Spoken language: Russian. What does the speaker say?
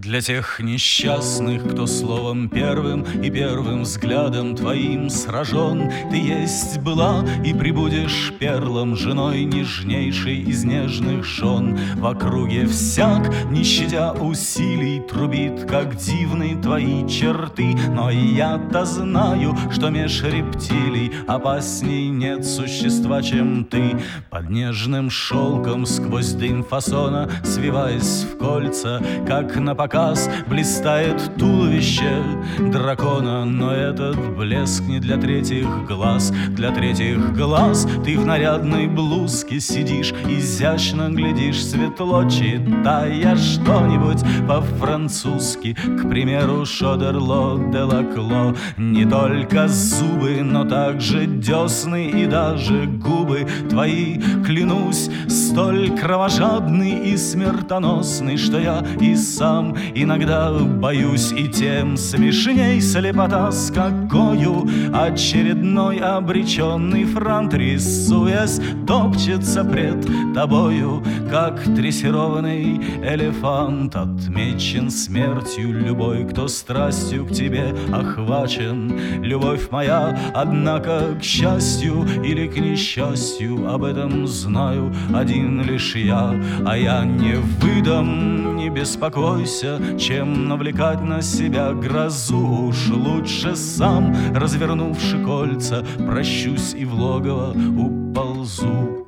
Для тех несчастных, кто словом первым и первым взглядом твоим сражен, ты есть была и прибудешь перлом, женой нежнейшей из нежных жен. В округе всяк, не щадя усилий, трубит, как дивны твои черты, но я-то знаю, что меж рептилий опасней нет существа, чем ты. Под нежным шелком сквозь дым фасона, свиваясь в кольца, как на показ, блистает туловище дракона. Но этот блеск не для третьих глаз. Для третьих глаз ты в нарядной блузке сидишь, изящно глядишь, светло читая что-нибудь по-французски, к примеру, Шодерло де Лакло. Не только зубы, но также десны и даже губы твои, клянусь, столь кровожадный и смертоносный, что я и сам иногда боюсь, и тем смешней слепота, с какою очередной обреченный франт, рисуясь, топчется пред тобою, как дрессированный элефант. Отмечен смертью любой, кто страстью к тебе охвачен. Любовь моя, однако, к счастью или к несчастью, об этом знаю один лишь я. А я не выдам, не беспокойся, чем навлекать на себя грозу. Уж лучше сам, развернувши кольца, прощусь и в логово уползу.